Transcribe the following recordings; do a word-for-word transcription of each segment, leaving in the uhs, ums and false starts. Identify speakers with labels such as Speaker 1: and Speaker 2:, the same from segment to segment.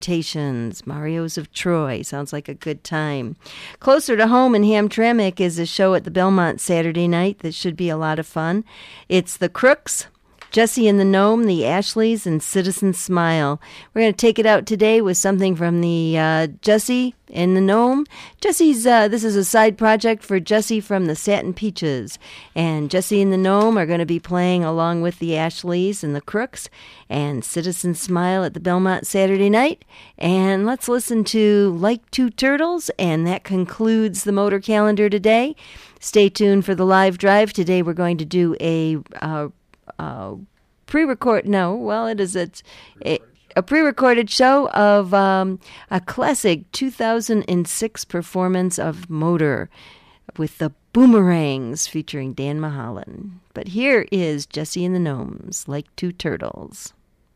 Speaker 1: Invitations, Mario's of Troy. Sounds like a good time. Closer to home in Hamtramck is a show at the Belmont Saturday night that should be a lot of fun. It's The Crooks, Jessie and the Gnome, the Ashleys, and Citizen Smile. We're going to take it out today with something from the uh, Jessie and the Gnome. Jessie's, uh, this is a side project for Jessie from the Satin Peaches. And Jessie and the Gnome are going to be playing along with the Ashleys and the Crooks and Citizen Smile at the Belmont Saturday night. And let's listen to Like Two Turtles, and that concludes the Motor Calendar today. Stay tuned for the live drive. Today we're going to do a... Uh, Uh, pre-record, no, well, it is a, a, a pre-recorded show of um, a classic two thousand six performance of Motor with the Boomerangs featuring Dan Mahalan. But here is Jessie and the Gnomes, Like Two Turtles.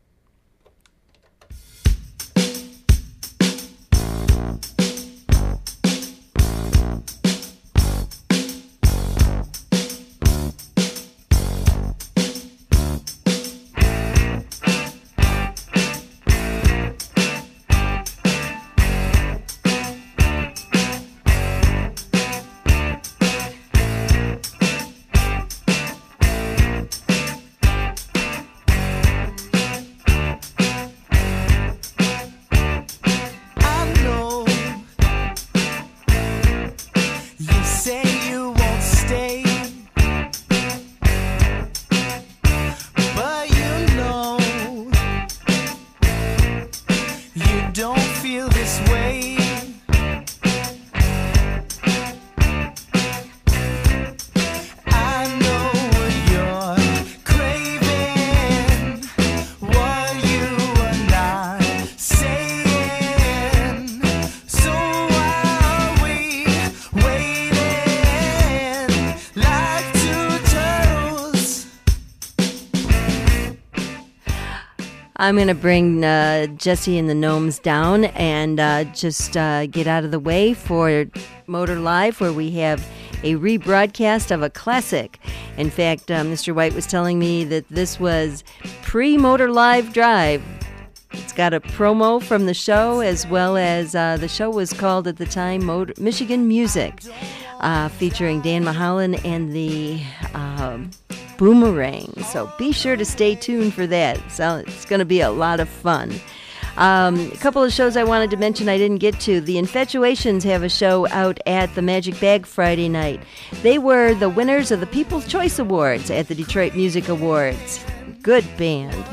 Speaker 1: I'm going to bring uh, Jessie and the Gnomes down and uh, just uh, get out of the way for Motor Live, where we have a rebroadcast of a classic. In fact, uh, Mister White was telling me that this was pre-Motor Live Drive. It's got a promo from the show, as well as uh, the show was called at the time Motor- Michigan Music, uh, featuring Dan Mahalan and the... Um, Boomerang. So be sure to stay tuned for that. So it's going to be a lot of fun. Um, a couple of shows I wanted to mention I didn't get to. The Infatuations have a show out at the Magic Bag Friday night. They were the winners of the People's Choice Awards at the Detroit Music Awards. Good band.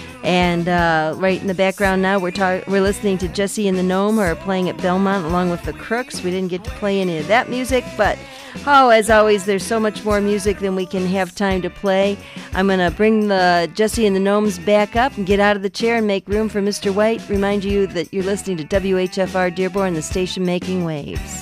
Speaker 1: And uh, right in the background now, we're tar- we're listening to Jessie and the Gnome, who are playing at Belmont along with the Crooks. We didn't get to play any of that music, but oh, as always, there's so much more music than we can have time to play. I'm going to bring the Jessie and the Gnomes back up and get out of the chair and make room for Mister White. Remind you that you're listening to W H F R Dearborn, the station making waves.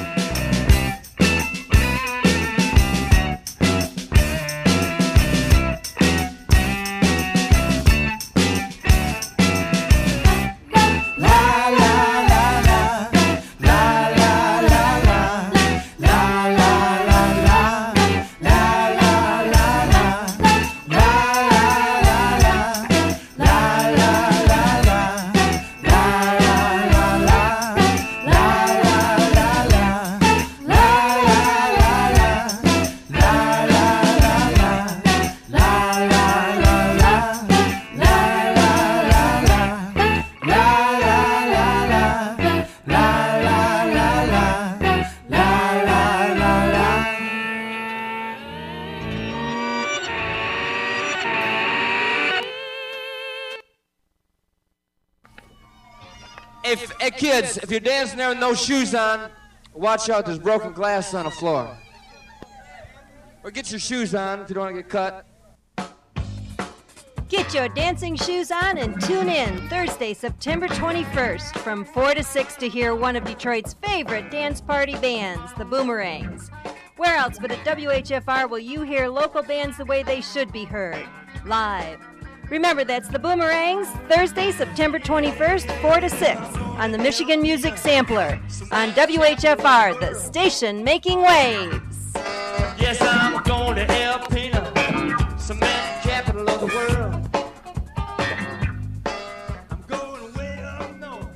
Speaker 2: If, hey kids, if you're dancing there with no shoes on, watch out, there's broken glass on the floor. Or get your shoes on if you don't want to get cut.
Speaker 1: Get your dancing shoes on and tune in Thursday, September twenty-first from four to six to hear one of Detroit's favorite dance party bands, the Boomerangs. Where else but at W H F R will you hear local bands the way they should be heard? Live. Remember, that's the Boomerangs, Thursday, September twenty-first, four to six, on the Michigan Music Sampler, on W H F R, the station making waves.
Speaker 2: Yes, I'm going to El Pino, cement capital of the world. I'm going way up north.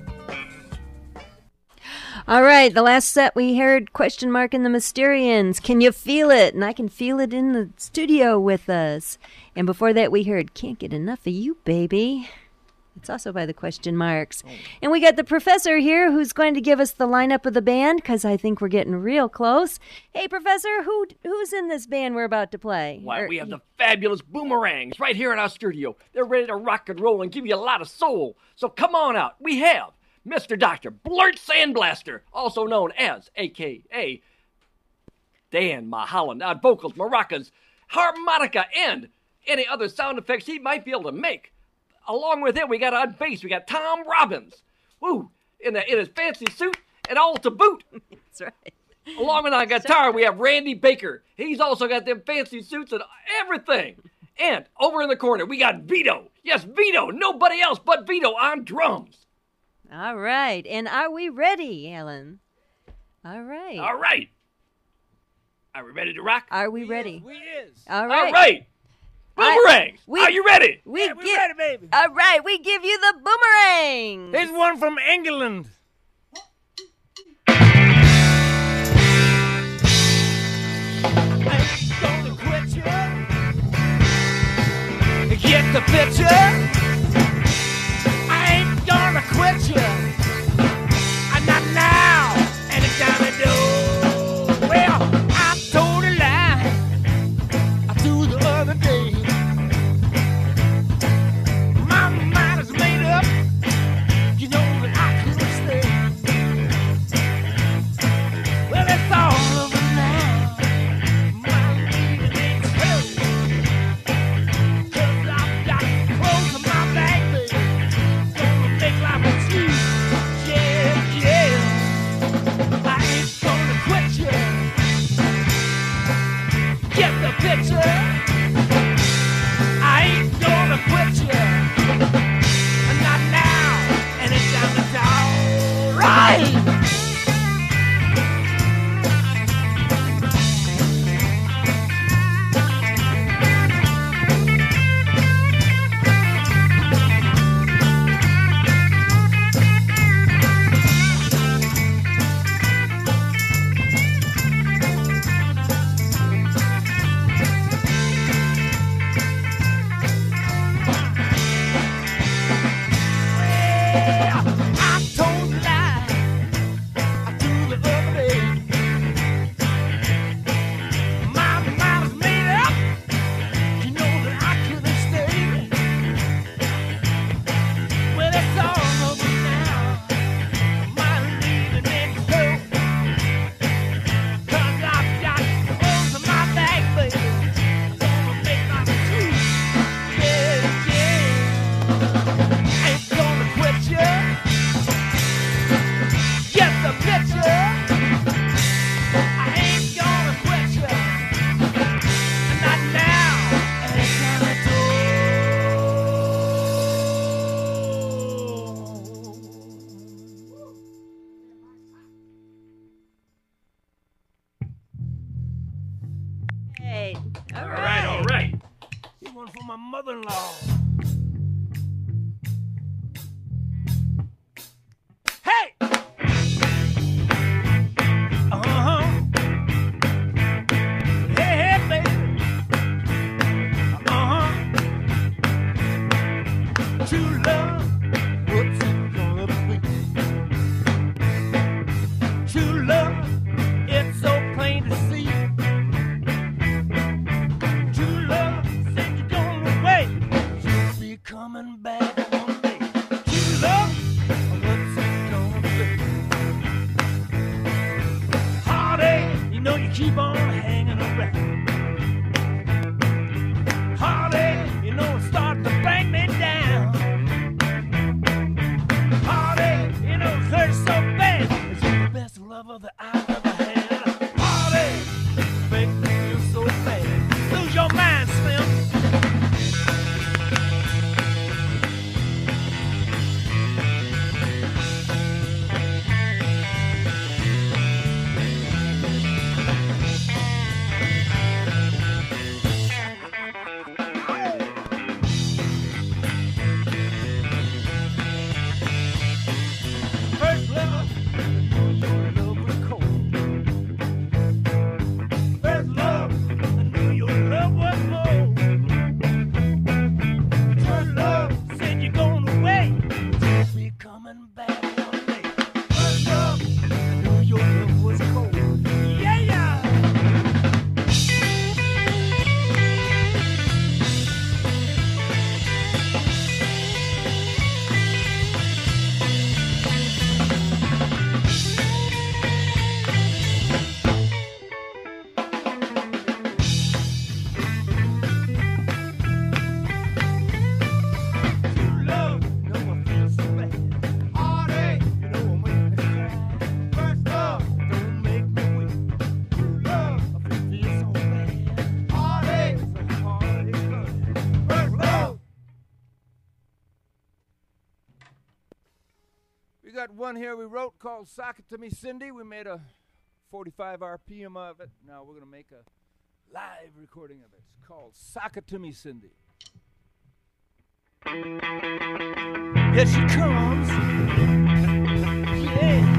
Speaker 1: All right, the last set we heard Question Mark and the Mysterians. Can you feel it? And I can feel it in the studio with us. And before that we heard Can't Get Enough of You, Baby. It's also by the Question Marks. Oh. And we got the professor here who's going to give us the lineup of the band because I think we're getting real close. Hey, Professor, who who's in this band we're about to play?
Speaker 3: Why,
Speaker 1: or,
Speaker 3: we have the fabulous Boomerangs right here in our studio. They're ready to rock and roll and give you a lot of soul. So come on out. We have Mister Doctor Blurt Sandblaster, also known as A K A Dan Mulholland, on vocals, maracas, harmonica, and any other sound effects he might be able to make. Along with him, we got on bass, we got Tom Robbins, woo, in, the, in his fancy suit and all to boot.
Speaker 1: That's right.
Speaker 3: Along with on guitar, we have Randy Baker. He's also got them fancy suits and everything. And over in the corner, we got Vito. Yes, Vito, nobody else but Vito on drums.
Speaker 1: All right. And are we ready, Alan? All right.
Speaker 3: All right. Are we ready to rock?
Speaker 1: Are we ready?
Speaker 2: We is.
Speaker 1: All right.
Speaker 3: All right. Boomerangs.
Speaker 1: We,
Speaker 3: are you ready?
Speaker 1: We
Speaker 2: yeah, we're
Speaker 1: give,
Speaker 2: ready, baby.
Speaker 1: All right. We give you the boomerang.
Speaker 2: Here's one from England. I ain't gonna quit you. Get the picture. Gonna quit you, and not now, and it's gonna do. Well, I told a lie I threw the other day. My mind is made up, you know that I couldn't stay. Well, it's all over now. My leaving ain't true, 'cause I've got clothes in my bag, baby. Life with you, yeah, yeah. I ain't gonna quit you. Get the picture. I ain't gonna quit you. Not now, and it's time to die. Right. Mother-in-law. Hey! Uh-huh. Hey, hey, baby. Uh-huh. True love, what's it gonna be? True love, it's so plain to see. True love, said you're going away. coming back one day. First up, I knew your love was cold. Yeah, yeah.
Speaker 4: We got one here we wrote called Sock It To Me Cindy. We made a forty-five R P M of it. Now we're going to make a live recording of it. It's called Sock It To Me Cindy.
Speaker 2: Here she comes. Yeah.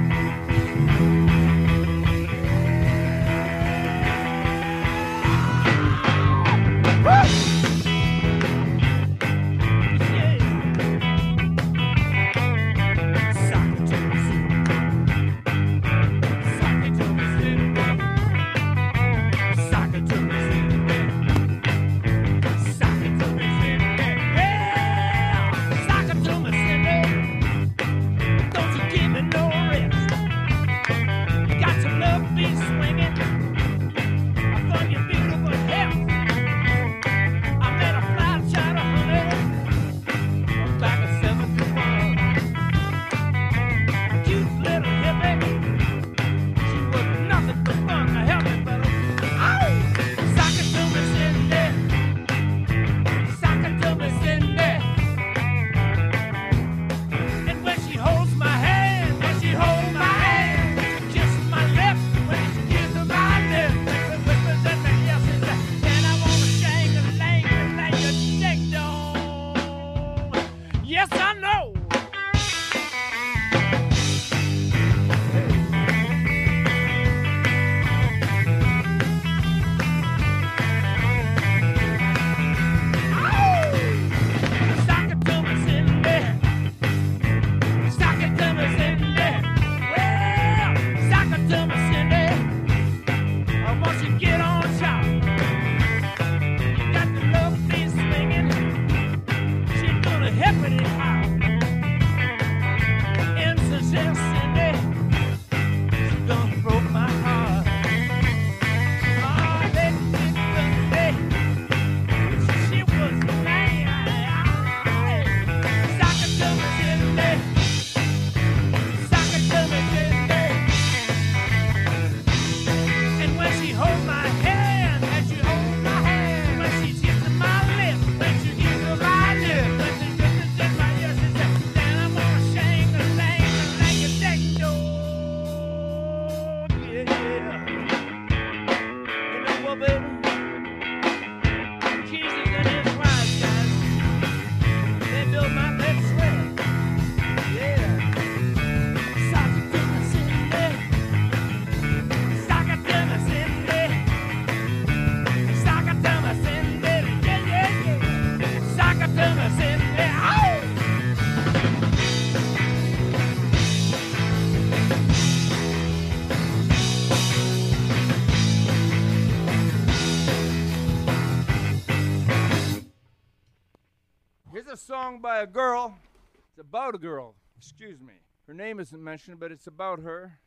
Speaker 4: A song by a girl. It's about a girl. Excuse me. Her name isn't mentioned, but it's about her.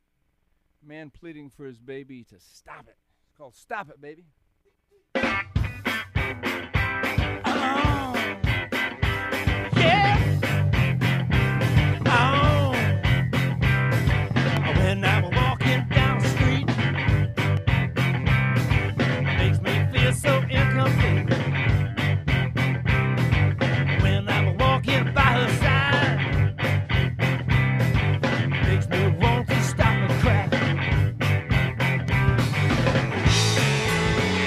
Speaker 4: A man pleading for his baby to stop it. It's called Stop It, Baby.
Speaker 2: Oh, yeah. Oh, when I'm walking down the street, it makes me feel so incomplete. Walking by her side makes me want to stop and cry.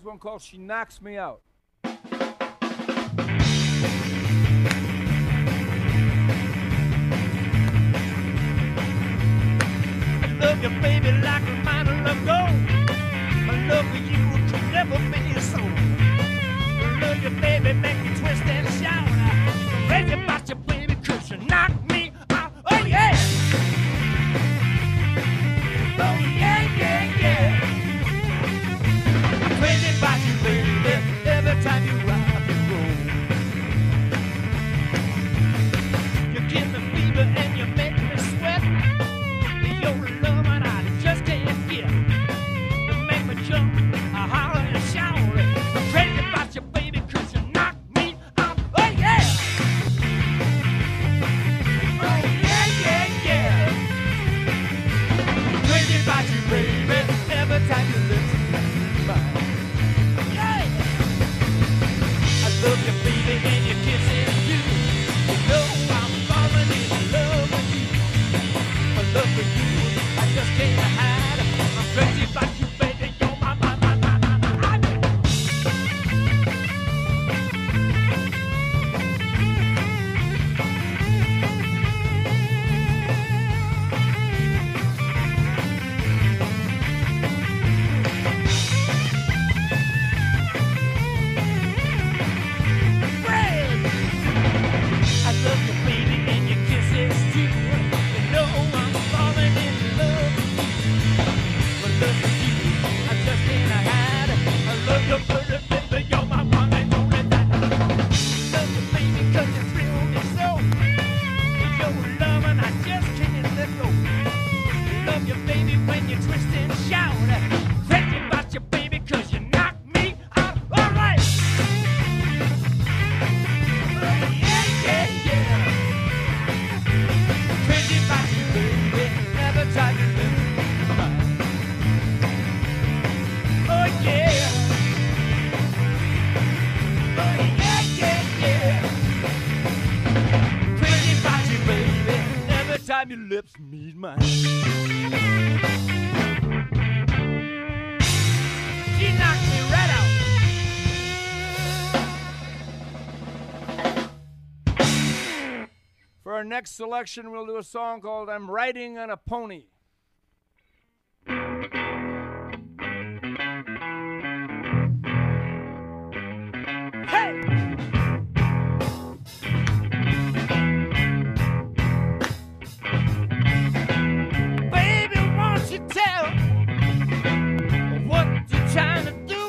Speaker 4: one called She Knocks Me Out.
Speaker 2: Love you, baby, like a mine of love gold. My love for you could never be so. Love you, baby, make me twist and shout. I'm crazy about you, baby, cause you knock me out. Oh, yeah. Oh, yeah, yeah, yeah. I'm crazy about you, baby, every time you rock and roll. You give me fever and you make me sweat. Your love and I just can't get. You make me jump, I holler and shout. I'm crazy about you, baby, cause you knock me out. Oh yeah! Oh yeah, yeah, yeah. I'm crazy about you, baby, every time you listen to mine. Yeah! I love you, baby, and your kisses too. You know I'm falling in love with you. My love for you, I just can't hide. I'm crazy about you, baby. You're my, my, my, my, my, my. I love you, baby, and your kisses too. You know I'm falling in love. My love for you, I just can't hide. I love you, pretty baby, you're my one and only that. Love you, baby, cause you thrill me so. Your love and I just can't let go. Love you, baby, when you twist and shout. Crazy about you, baby, cause you knock me out. All right. Oh, yeah, yeah, yeah. Crazy about you, baby, every time you look mine. Oh yeah. Oh yeah, yeah, yeah. Crazy about you, baby, every time your lips meet mine. She knocked me right out.
Speaker 4: For our next selection, we'll do a song called I'm Riding on a Pony.
Speaker 2: Hey! Baby, won't you tell what you're trying to do?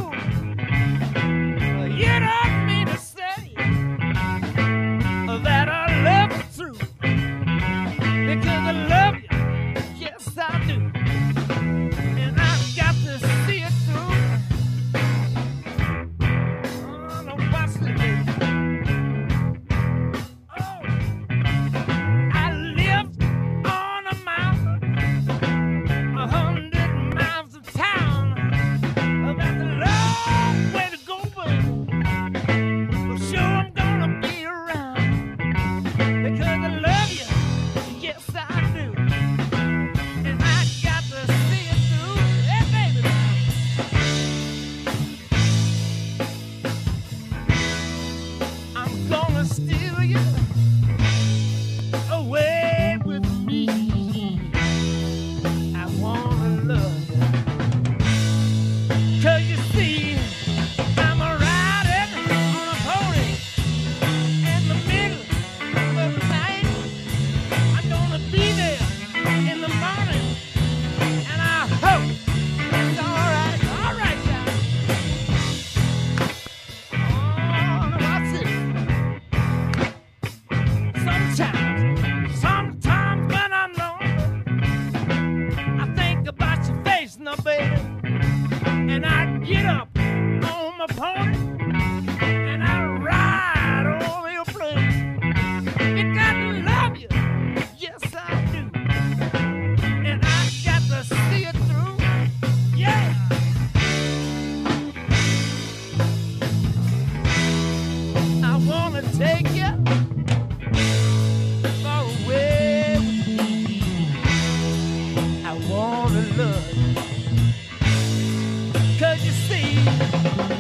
Speaker 2: You don't mean to say that I love you true. Because I love you, yes I do. And I've got to see it through. Oh, no, watch this. Oh, I lived on a mountain, a hundred miles of town. That's a long way to go, baby. But sure I'm gonna be around. Because I love you, yes I do. And I got to see it through. Hey, baby. I'm gonna steal you away with me. I wanna love you. Cause you see, I'm a riding on a pony in the middle of the night. I'm gonna be there in the morning, and I hope it's alright, alright, guys. Oh, what's it? Sometimes, sometimes when I'm lonely, I think about your face, no baby, and I get up on my pony and I ride over your place. You got to love you, yes I do, and I got to see it through, yeah. I wanna take you far away with me. I wanna love you. Cause you see,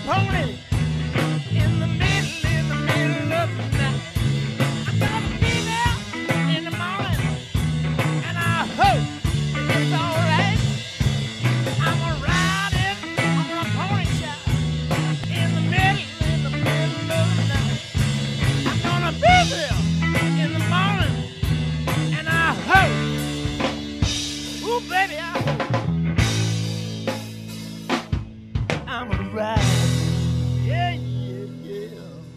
Speaker 2: pony in the middle, in the middle of the night. I'm gonna be there in the morning, and I hope it's alright. I'm gonna ride it on a pony shop in the middle, in the middle of the night. I'm gonna be there in the morning, and I hope, ooh baby, I hope I'm gonna ride. Yeah, yeah, yeah.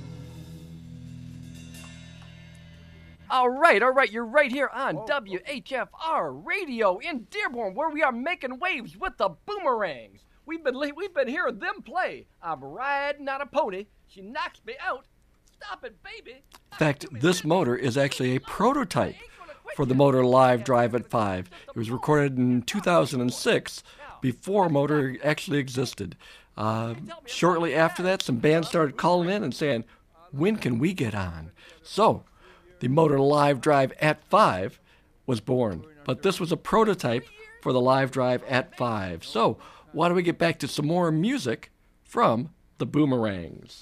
Speaker 3: All right, all right, you're right here on W H F R Radio in Dearborn, where we are making waves with the Boomerangs. We've been li- we've been hearing them play. I'm riding on a pony. She knocks me out. Stop it, baby. In fact, this motor is actually a prototype for the Motor Live Drive at five. It was recorded in two thousand six, before Motor actually existed. Uh, shortly after that, some bands started calling in and saying, when can we get on? So, the Motor Live Drive at five was born. But this was a prototype for the Live Drive at five. So, why don't we get back to some more music from the Boomerangs?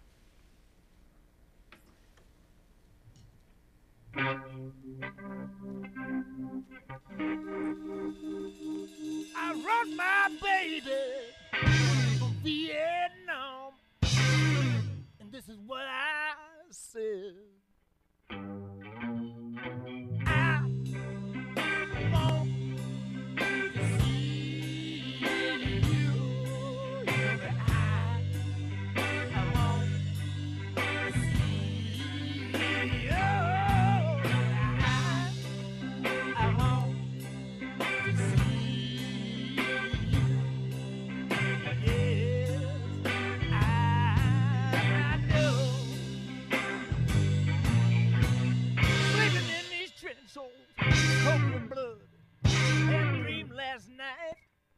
Speaker 2: I wrote my baby from Vietnam, and this is what I said. I want to see you. I, I want to see you. I, I want to see you. Yes, I, I do. Sleeping in these trench holes, covered in blood. Had a dream last night.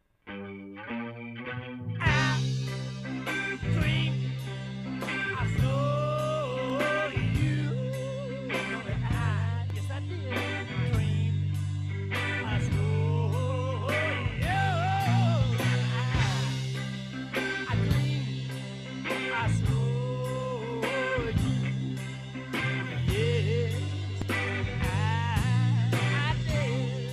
Speaker 2: I dreamed I saw you. And I, yes I did dream I saw you. I, I dreamed I saw you. Yes, I, I did.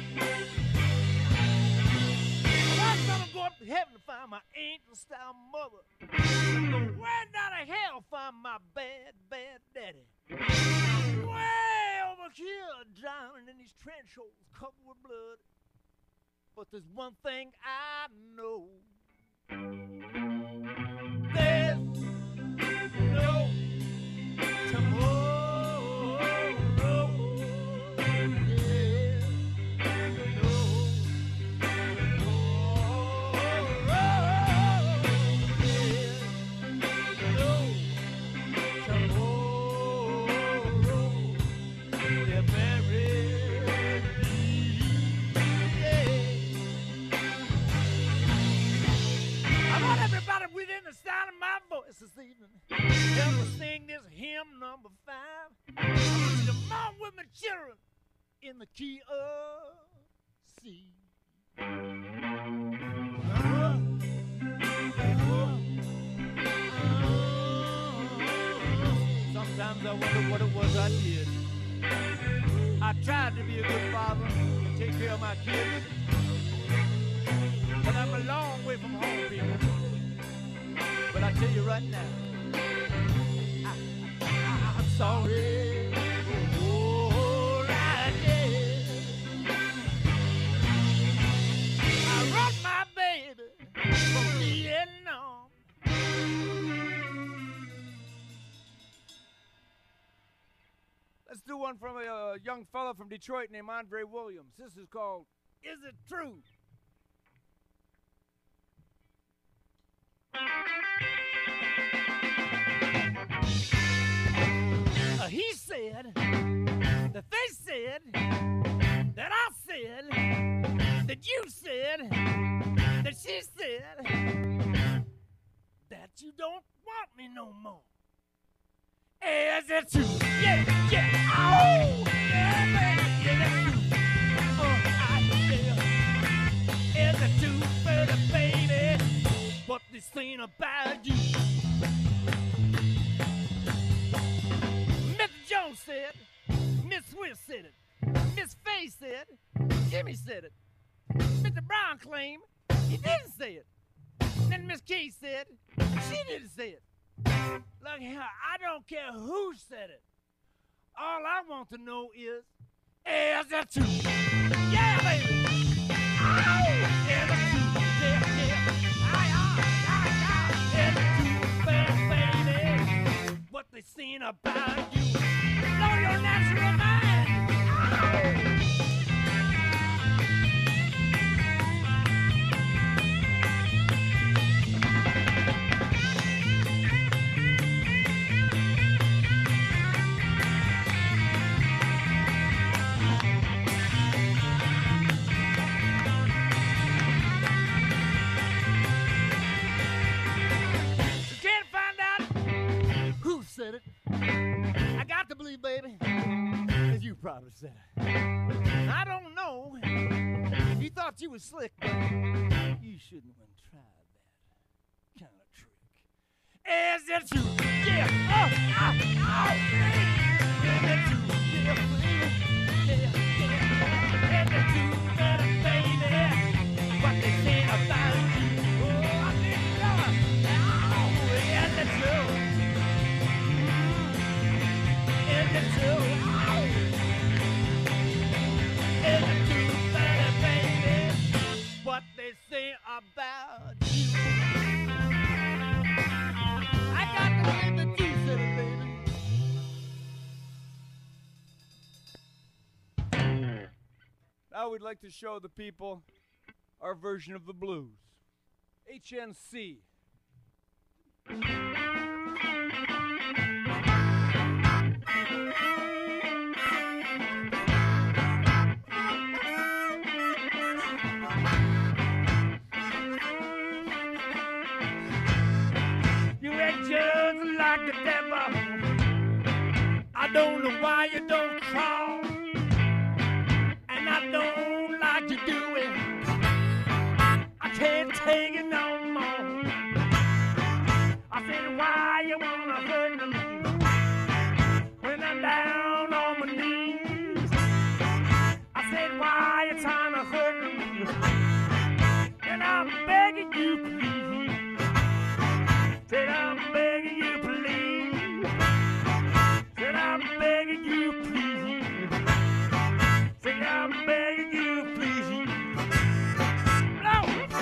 Speaker 2: I'm gonna go up to heaven to find my angel-style mother. Way down to hell find my bad, bad daddy. Way over here drowning in these trench holes covered with blood. But there's one thing I know. There's no tomorrow. There's no everybody within the sound of my voice this evening, help us sing this hymn number five. I want you to mourn with my children in the key of C. Uh-huh. Sometimes I wonder what it was I did. I tried to be a good father and take care of my kids, but I'm a long way from home, people. But I tell you right now, I, I, I'm sorry. Oh, I did. I wrote my baby from Vietnam. Let's do one from a uh, young fella from Detroit named Andre Williams. This is called Is It True? Uh, he said that they said that I said that you said that she said that you don't want me no more. Is it true? Yeah, yeah, oh, yeah, baby, yeah, that's true. Uh, I, yeah. Is it true, baby, baby? But they saying about you? Mister Jones said, Miss Swift said it, Miss Faye said, Jimmy said it, Mister Brown claimed he didn't say it. Then Miss Kay said she didn't say it. Look here, I don't care who said it. All I want to know is, is that true? Yeah, baby. Ow! Is that true? Yeah, yeah. Aye, aye, aye, aye. Is that true, baby, baby? What they saying about you? Blow your natural mind. Ow! Said it. I got to believe, baby, as you probably said it. I don't know. You thought you was slick, but you shouldn't have tried that kind of trick. Is it true? Yeah. Oh, ow, ow, baby. Is it true? Yeah, baby. Yeah, yeah. Is it true, better, baby? What they say about you? Oh, I think so. Ow, is it true? Is it true? Is it true, better, baby? What they say about you? I got to believe that you said it, baby.
Speaker 4: Now we'd like to show the people our version of the blues. H N C.
Speaker 2: Like the devil, I don't know why you don't crawl, and I don't like you do it. I can't take it no more. I said, why you wanna hurt me when I'm down on my knees? I said, why you trying to hurt me? And I'm begging you, please. Said I'm begging you, please. Said I'm begging you, please. Said I'm begging you, please. No!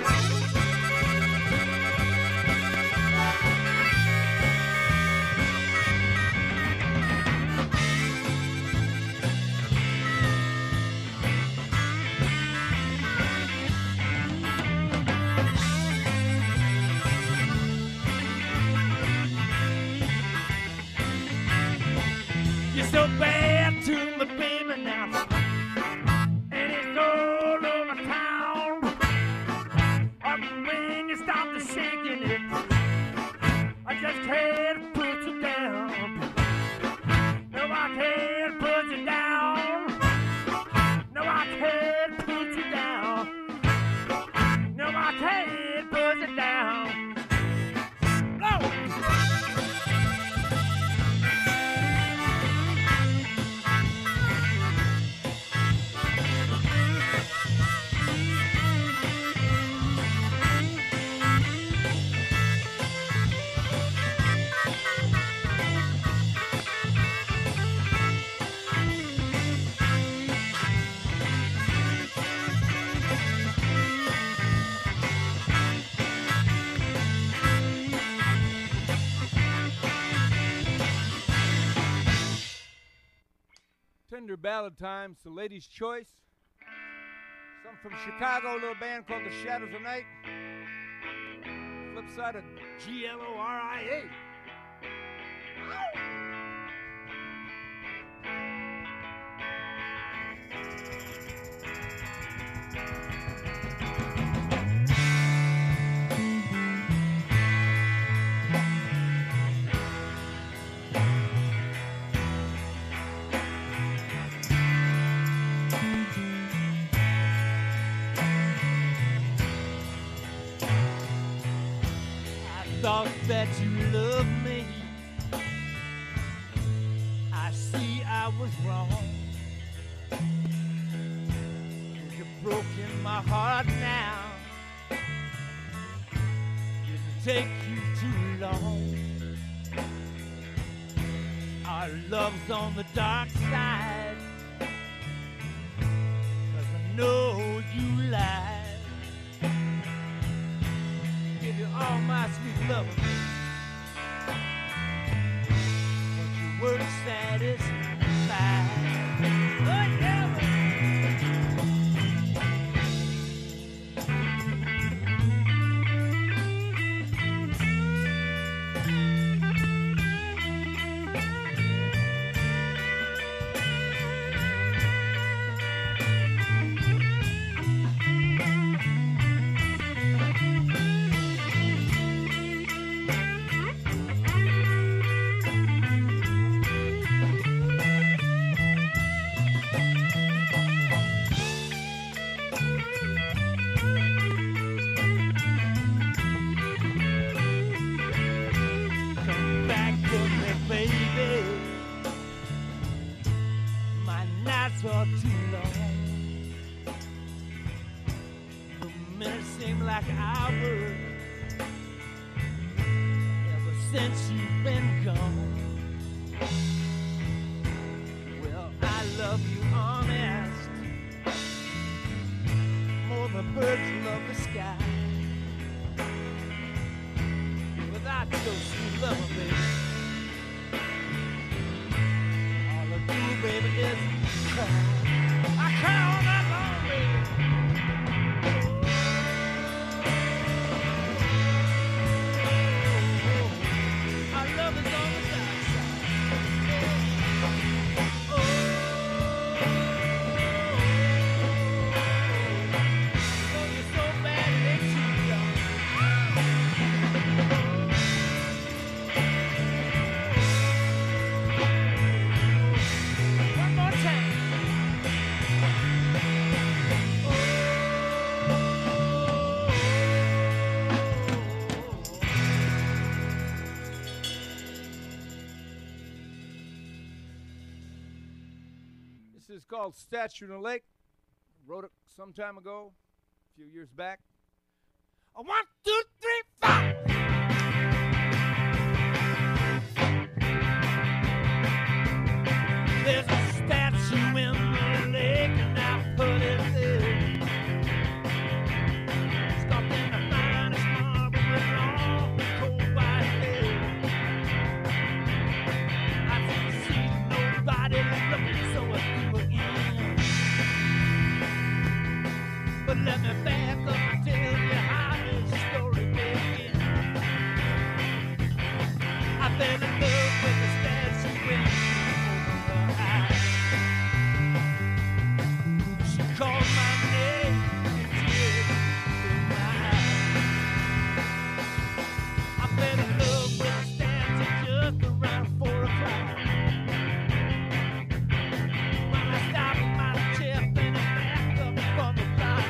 Speaker 2: So bad to me, baby, now, and it's all over town. Or when you stop the shaking it, I just can't put you down. No, I can't put you down. No, I can't put you down. No, I can't put you down. No.
Speaker 4: Tender ballad time, it's the ladies' choice. Some from Chicago, a little band called the Shadows of Night. Flip side of G L O R I A.
Speaker 2: thought that you loved me. I see I was wrong. You've broken my heart now. Didn't take you too long. Our love's on the dark side, 'cause I know you lied. Give you all my sweet love, but you weren't satisfied. Oh, yeah. For too long, the minutes seem like hours ever since you've been gone. Well, I love you honest, more than birds love the sky. Without your sweet love, baby, all I do, baby, is I cry all night long, baby. Oh, our love is on the dark side. Oh, love you so bad it makes you young. One more time.
Speaker 4: This is called Statue in the Lake. Wrote it some time ago, a few years back. A one, two, three, five.
Speaker 2: There's a statue in the lake and I put it there. Sculpted in the finest marble with long cold white hair. I didn't see nobody looking, so I threw it in. But let me back up and tell you how this story began. I fell in love with the statue when she opened her eyes. She called my name and tears filled my eyes. I fell in love with the statue just around four o'clock. When I stopped my chair and I backed up from the block.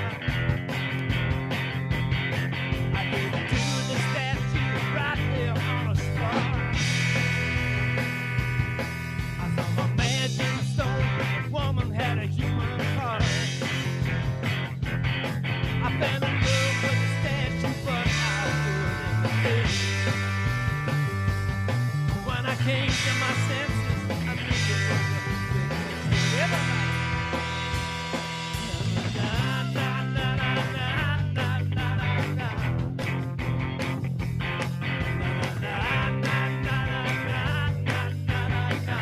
Speaker 2: I gave it to the statue right there on a spot. I saw my magic stone, the woman had a human heart. I fell in love with the statue, but I couldn't believe. When I came to my senses, I knew it was a big mistake. Everybody. Na, na, na, na, na, na, na, na, na. Na, na, na, na, na, na, na, na, na.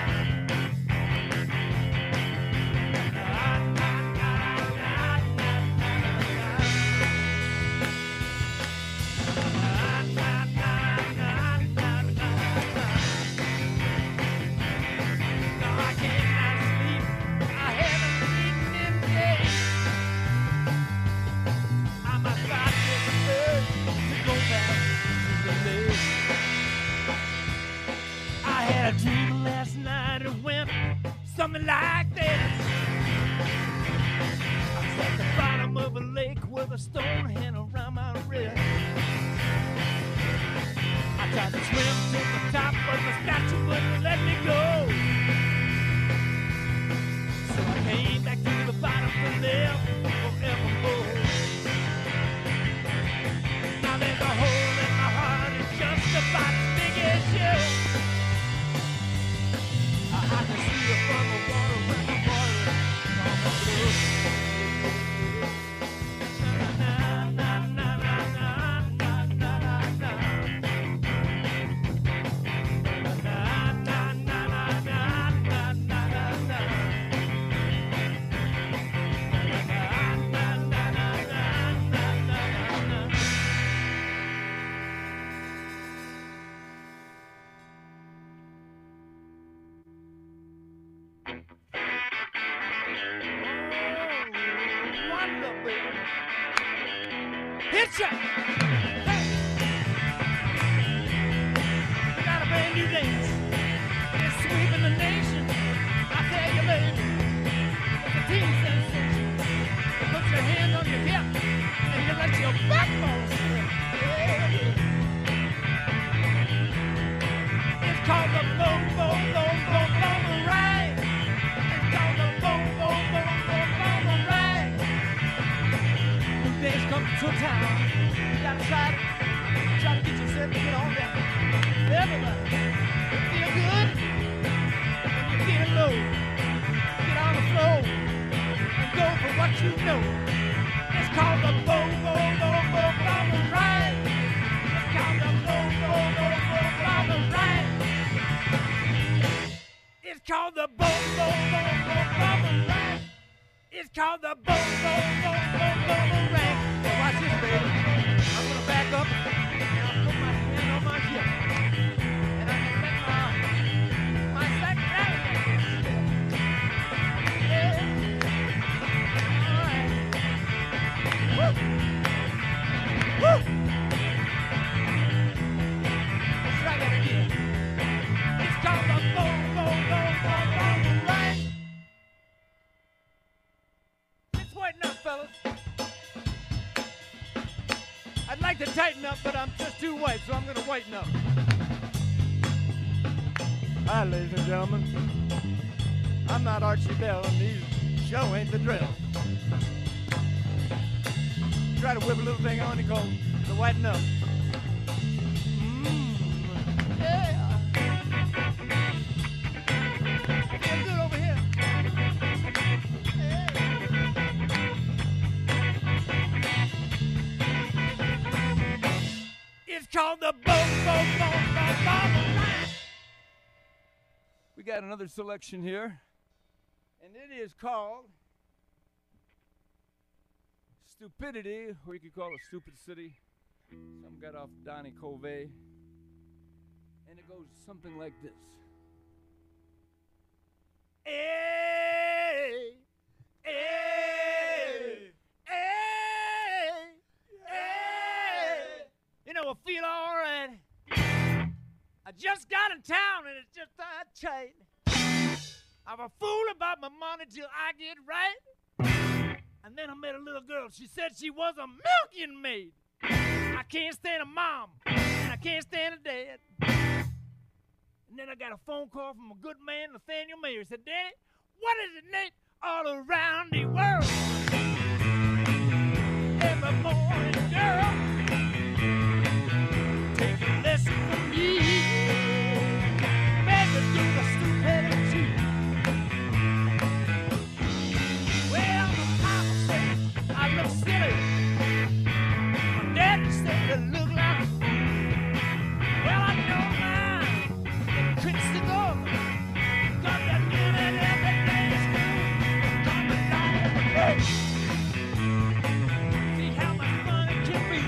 Speaker 2: A dream last night it went something like this. I was at the bottom of a lake with a stone hand around my wrist. Tried to swim to the top, but the statue wouldn't let me go. So I came back to the bottom to live forevermore. Now there's a hole in my heart, it's just about as big as you. I, I can see it from the water when the water on the blue. Hitcha! Hey! We got a brand new dance. It's sweeping the nation. I tell you, baby, it's a team sensation. You put your hand on your hip and you let your backbone slip. Yeah. It's called the boom, boom, boom, boom, boom, ride. It's called the boom, boom, boom, boom, boom, ride. New days come to town. You gotta try to, try to get yourself to get on down. Everybody, you feel good? When you feel low, get on the floor and go for what you know. It's called the boom, boom, boom, boom, boom, ride. It's called the boom, boom, boom, boom, boom, ride. It's called the boom, boom, boom, boom, boom, ride. It's called the boom, boom, boom, boom, boom, ride. So watch this, baby. I'm gonna back up and I'll put my hand on my hip and I'm gonna let my my sack rattle like this. Yeah. All right. Woo. Woo. Let's try that again. It's called the boom, boom, boom, boom, boom, right. It's white enough, fellas. I'd like to tighten up, but I'm just too white, so I'm going to whiten up. Hi, ladies and gentlemen. I'm not Archie Bell, and these show ain't the drill. Try to whip a little thing on you called the whiten up. Mmm. Yeah. Feel good over here. Yeah. It's called the boom, boom, boom, boom, boom. We got another selection here, and it is called Stupidity, or you could call it Stupid City. Some got off Donnie Covey, and it goes something like this. Hey, hey, hey, hey. You know, I feel all right. I just got in town and it's just that tight. I'm a fool about my money till I get right. And then I met a little girl. She said she was a milking maid. I can't stand a mom, and I can't stand a dad. And then I got a phone call from a good man, Nathaniel Mayer. He said, Daddy, what is it, Nate? All around the world. Every morning, girl, take a lesson from me. Make her do the stupidity. Well, my papa said I look silly. My daddy said I look like a fool. Well, I know mine. The tricks to go. Got that new and every day is cool. Got the dog every day. See how much fun it can be.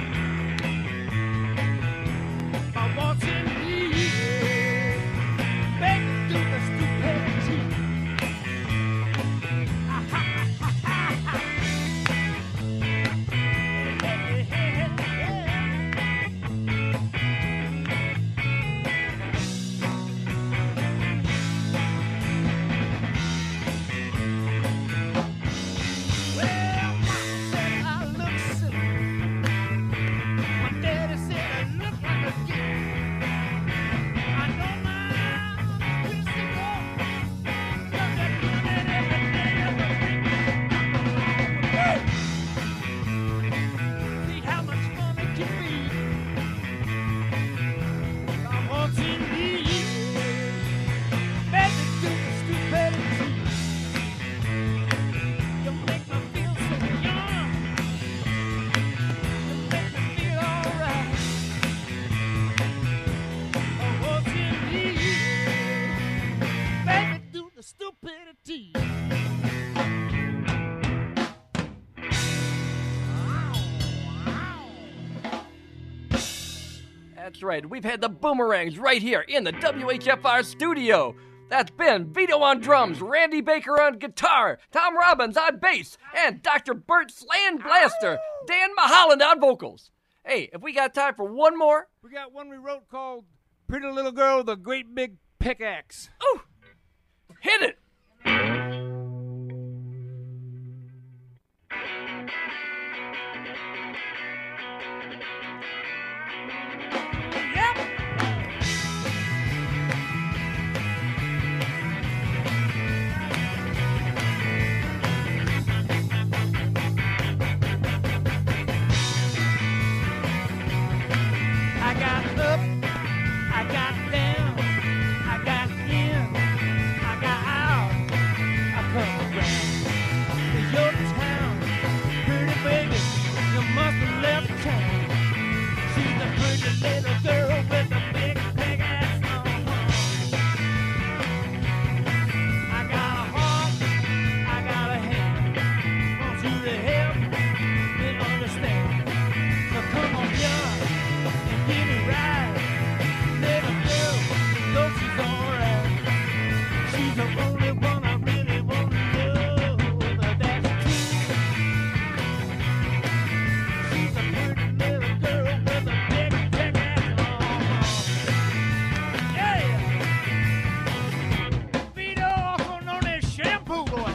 Speaker 3: That's right. We've had the Boomerangs right here in the W H F R studio. That's been Vito on drums, Randy Baker on guitar, Tom Robbins on bass, and Doctor Bert Sandblaster, Dan Maholland on vocals. Hey, if we got time for one more?
Speaker 4: We got one we wrote called Pretty Little Girl with a Great Big Pickaxe.
Speaker 3: Oh, hit it.
Speaker 2: I got up, I got down, I got in, I got out, I come around to your town. Pretty baby, you must have left town. She's a pretty little girl with a big, big ass on. I got a heart, I got a hand. Want you to help me understand. So come on, John. Give me right, little girl, though she's alright. She's the only one I really want to love. That's true. She's a pretty little girl with a big, big ass on. Yeah. Vito, also known as Shampoo Boy.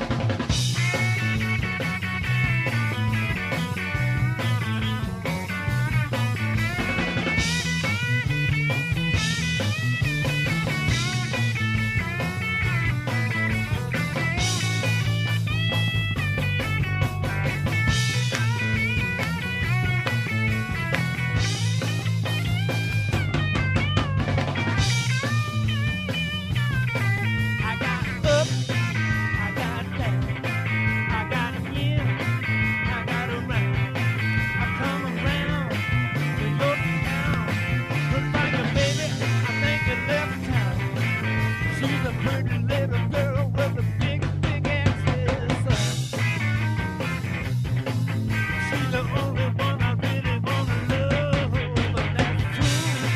Speaker 2: I got up, I got down, I got in, I got around. I come around to your town. Looks like a baby, I think you left town. She's a pretty little girl with a big, big ass. She's the only one I really wanna love, but that's true.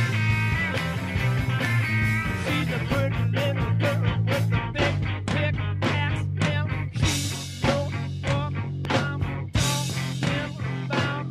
Speaker 2: She's a pretty little girl with a big, big ass. And she's the one I'm talking about.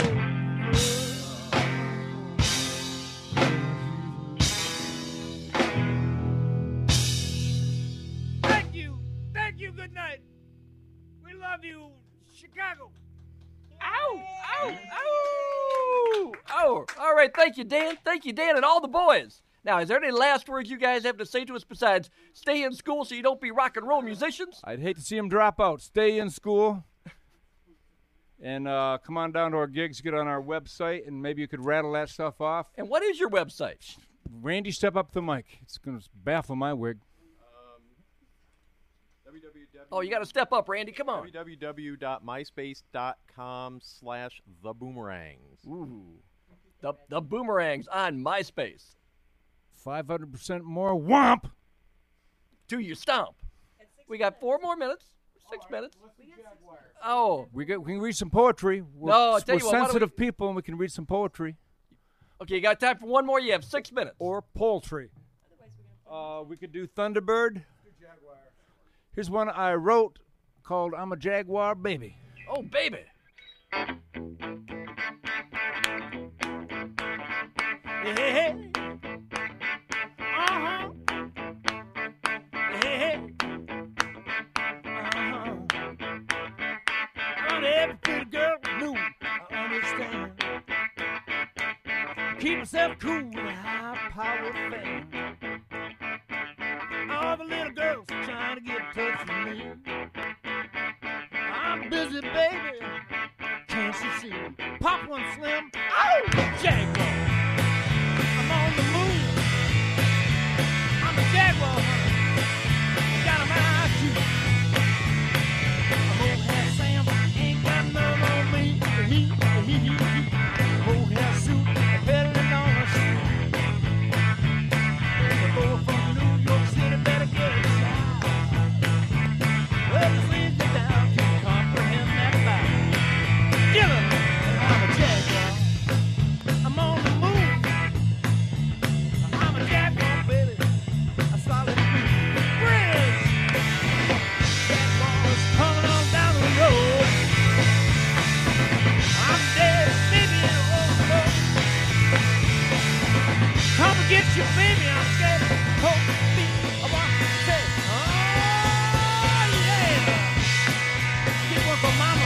Speaker 2: Thank you. Thank you. Good night. We love you, Chicago.
Speaker 3: Ow! Ow! Ow! Oh, all right. Thank you, Dan. Thank you, Dan, and all the boys. Now, is there any last words you guys have to say to us besides stay in school so you don't be rock and roll musicians?
Speaker 4: I'd hate to see them drop out. Stay in school. And uh, come on down to our gigs, get on our website, and maybe you could rattle that stuff off.
Speaker 3: And what is your website?
Speaker 4: Randy, step up to the mic. It's going to baffle my wig.
Speaker 3: Oh, you got to step up, Randy. Come on.
Speaker 5: www.myspace.com slash the boomerangs.
Speaker 3: Ooh. The, the Boomerangs on MySpace.
Speaker 4: five hundred percent more whomp.
Speaker 3: To you stomp. We got four more minutes. Six minutes. Oh.
Speaker 4: We, get, we can read some poetry. We're,
Speaker 3: No, I'll tell
Speaker 4: we're
Speaker 3: you what, why don't
Speaker 4: sensitive people, and we can read some poetry.
Speaker 3: Okay, you got time for one more? You have six minutes.
Speaker 4: Or poultry. Uh, we could do Thunderbird. Here's one I wrote called I'm a Jaguar Baby.
Speaker 3: Oh, baby.
Speaker 2: Hey, hey, hey. Uh-huh. Hey, hey. Uh-huh. Not every pretty girl knew, I understand. Keep myself cool with a high-powered fan. All the little girls are trying to get in touch with me. I'm busy, baby. Can't you see? Pop one slim. Oh, Jaguar. I'm on the move. I'm a Jaguar hunter. Got a mind too. I'm old hair Sam. Ain't got none on me. He, he, he, he. Old hair suit. Pedaling on a street. The boy from New York City better get a shot. Well, this leads you down to comprehend that fact. Get him! I'm a Jaguar. I'm on the move. you, baby, I'm scared. Hold me, I want to say, oh, yeah. Get one for mama.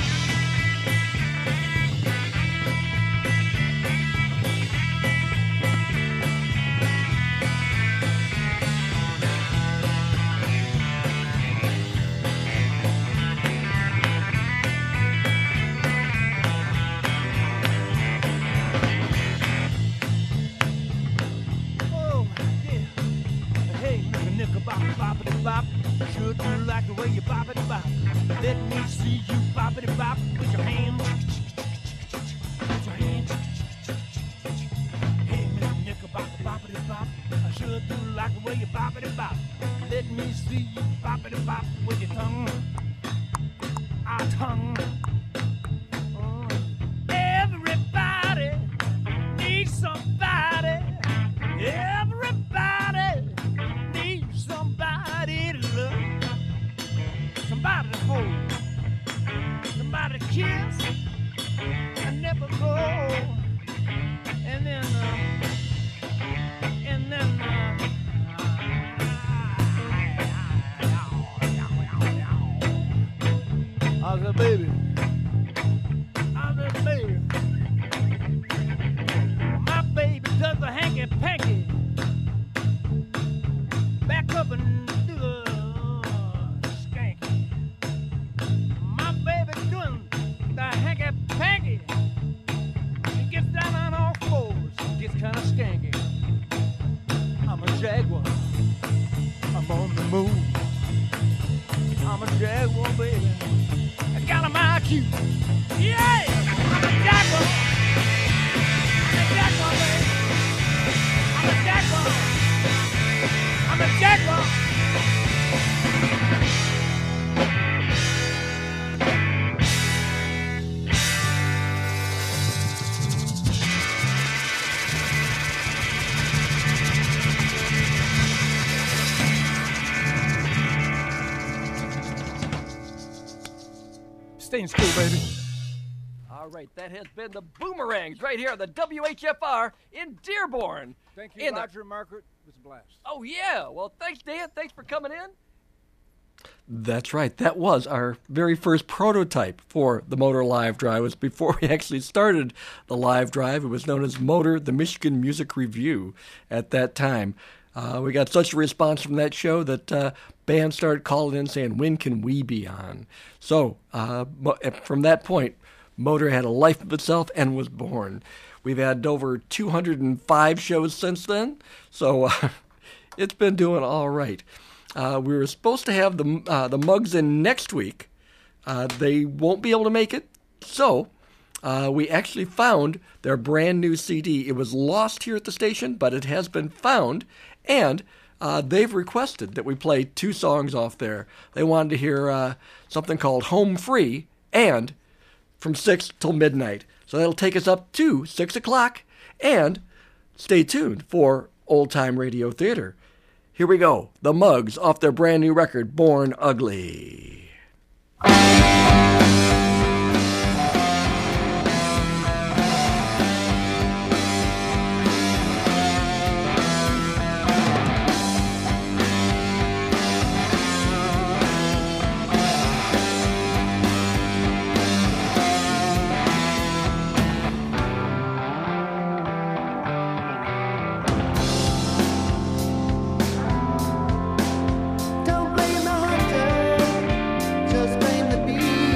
Speaker 2: Oh, yeah. Hey, Mister Knickerbocker, boppity bop. Sure do like the way you boppity bop. Let me see you boppity bop with your hands. With your hands. Hey, Mister Knickerbocker, boppity bop. I sure do like the way you boppity bop. Let me see you boppity bop with your tongue. Our tongue. Oh. Everybody needs somebody. Everybody needs somebody to love, somebody to hold, somebody to kiss, and never go. And then, uh, and then, uh, I said, baby, I said, baby, my baby does the hanky panky. Back up and do the skanky. My baby doing the hanky panky. She gets down on all fours, gets kind of skanky. I'm a jaguar, I'm on the move. I'm a jaguar, baby. I got a I Q. Yeah, I'm a jaguar. I'm a jaguar, baby. I'm a jaguar. I'm a jaguar.
Speaker 4: Stay in school, baby.
Speaker 3: All right, that has been the Boomerangs right here on the W H F R in Dearborn.
Speaker 4: Thank you,
Speaker 3: In the-
Speaker 4: Roger Margaret. It was a blast.
Speaker 3: Oh, yeah. Well, thanks, Dan. Thanks for coming in.
Speaker 6: That's right. That was our very first prototype for the Motor Live Drive. It was before we actually started the live drive. It was known as Motor, the Michigan Music Review at that time. Uh, we got such a response from that show that uh, bands started calling in saying, when can we be on? So uh, mo- from that point, Motor had a life of itself and was born. We've had over two hundred five shows since then, so uh, it's been doing all right. Uh, we were supposed to have the uh, the Mugs in next week. Uh, they won't be able to make it, so uh, we actually found their brand new C D. It was lost here at the station, but it has been found, and uh, they've requested that we play two songs off there. They wanted to hear uh, something called Home Free and From six till Midnight. So that'll take us up to six o'clock, and stay tuned for Old Time Radio Theater. Here we go, the Mugs off their brand new record, Born Ugly.
Speaker 7: Don't blame the hunter, just blame the bee.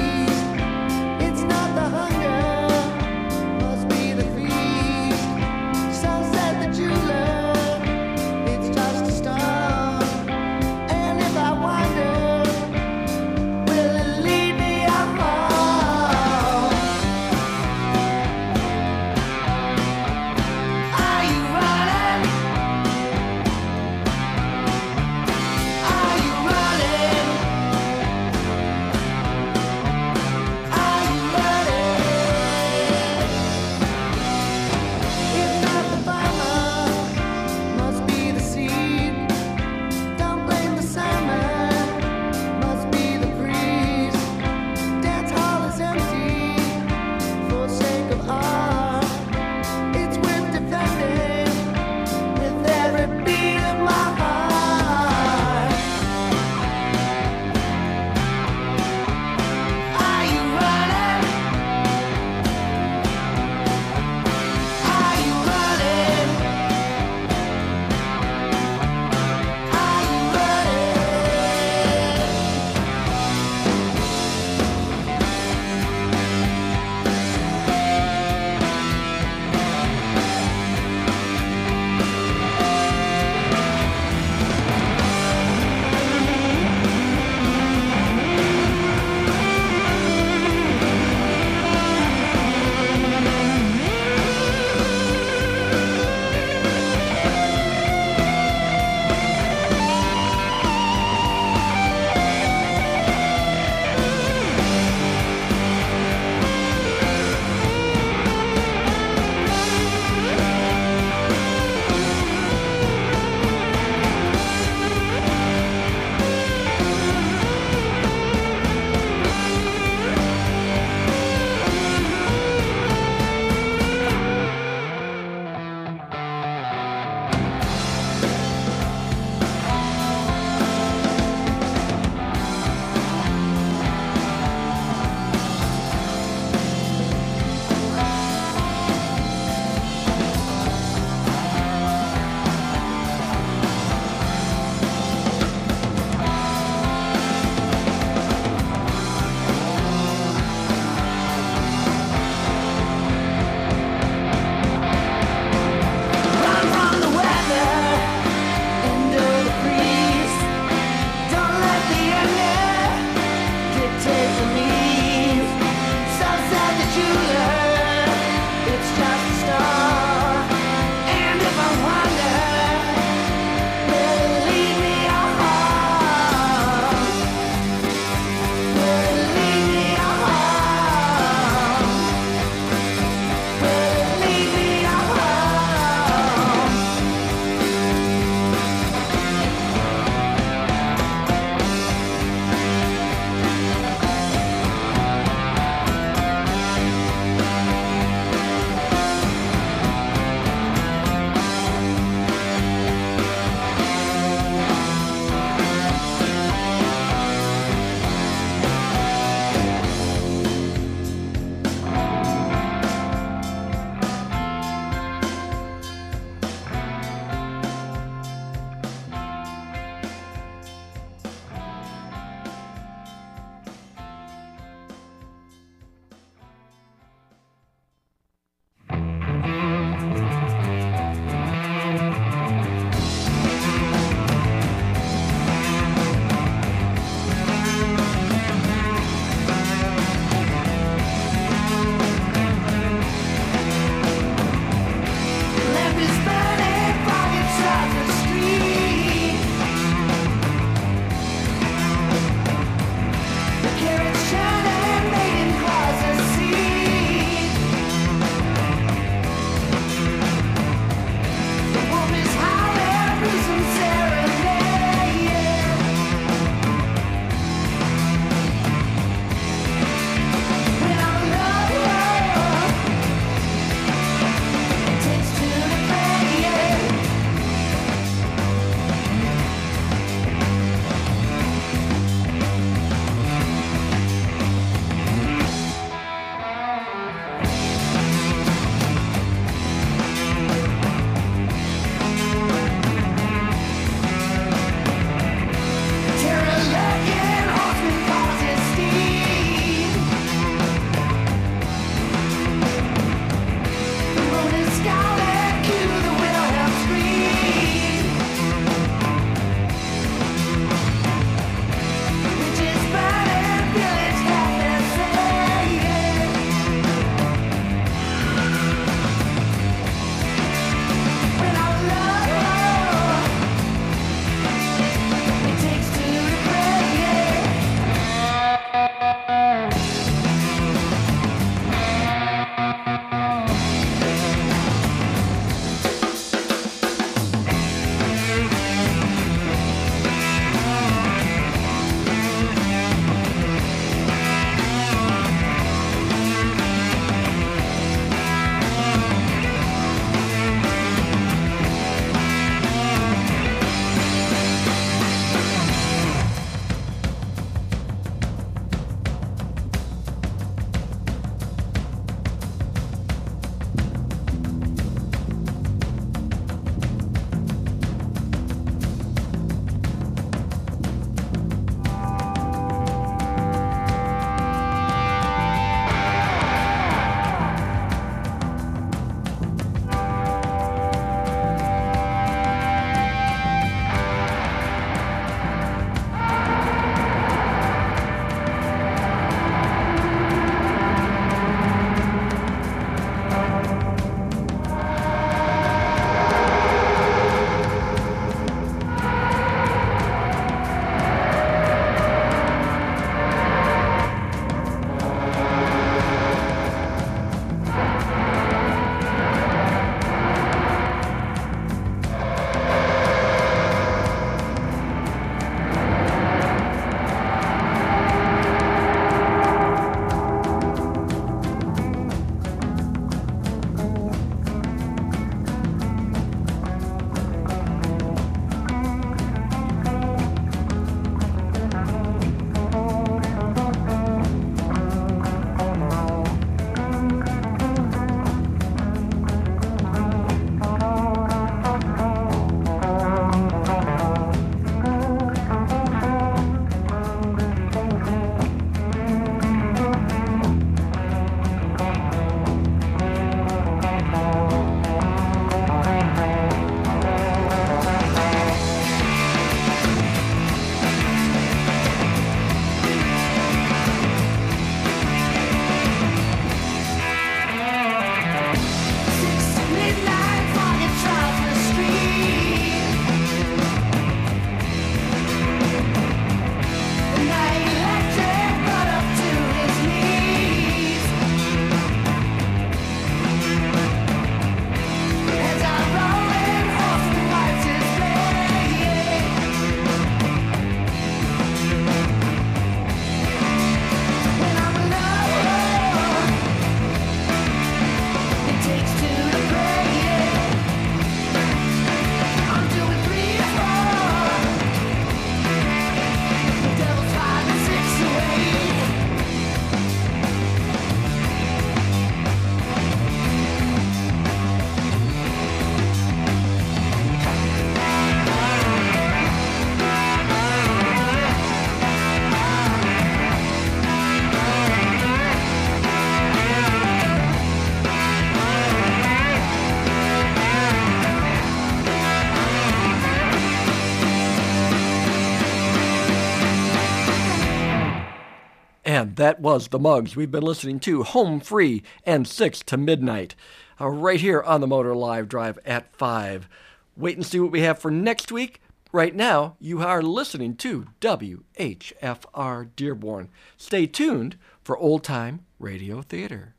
Speaker 6: And that was the Mugs. We've been listening to Home Free and six to Midnight, uh, right here on the Motor Live Drive at five. Wait and see what we have for next week. Right now, you are listening to W H F R Dearborn. Stay tuned for Old Time Radio Theater.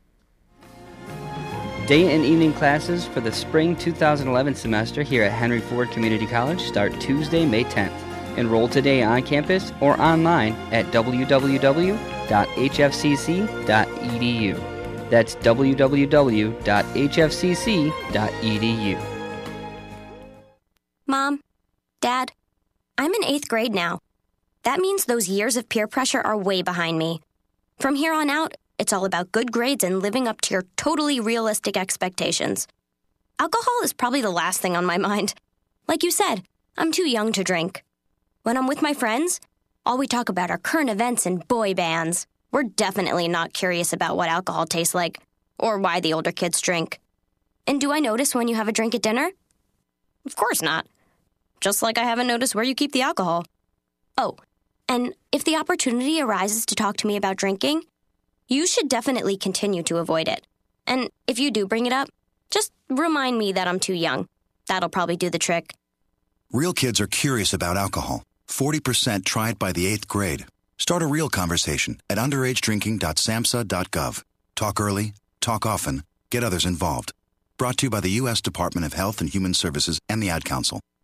Speaker 7: Day and evening classes for the spring two thousand eleven semester here at Henry Ford Community College start Tuesday, May tenth. Enroll today on campus or online at w w w dot h f c c dot e d u. That's w w w dot h f c c dot e d u.
Speaker 8: Mom, Dad, I'm in eighth grade now. That means those years of peer pressure are way behind me. From here on out, it's all about good grades and living up to your totally realistic expectations. Alcohol is probably the last thing on my mind. Like you said, I'm too young to drink. When I'm with my friends, all we talk about are current events and boy bands. We're definitely not curious about what alcohol tastes like or why the older kids drink. And do I notice when you have a drink at dinner? Of course not. Just like I haven't noticed where you keep the alcohol. Oh, and if the opportunity arises to talk to me about drinking, you should definitely continue to avoid it. And if you do bring it up, just remind me that I'm too young. That'll probably do the trick.
Speaker 9: Real kids are curious about alcohol. forty percent tried by the eighth grade. Start a real conversation at underage drinking dot samhsa dot gov. Talk early, talk often, get others involved. Brought to you by the U S Department of Health and Human Services and the Ad Council.